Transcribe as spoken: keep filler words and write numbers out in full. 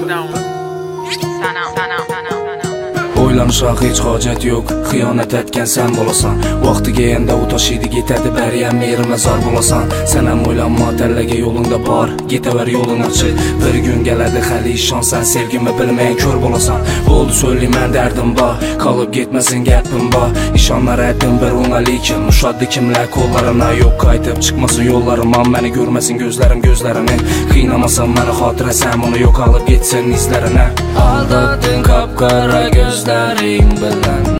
O'ylanishga hech hojat yo'q, xiyonat etgan sen bo'lasan. Vaqtiga endi u toshiydi ketadi, bariyam merimla zor bo'lasan. Sen ham o'ylanma, tanlaga yo'lingda bor, ketaver yo'ling ochiq. Bir kun keladi hali ishonsan, sevgimni bilmay ko'r bo'lasan. Bo'ldi so'ylayman dardim bor, qolib ketmasin gapim bor. Ishonlar aytdim bir o'nga lekin ushaddi kimlar qo'llarimdan yo'q qaytib chiqmasin yo'llarim, meni ko'rmasin ko'zlarim ko'zlarini. Qiynamasan meni xotirasan, uni yo'qolib ketsin izlarini. Aldatding qop-qora ko'zlaring bilan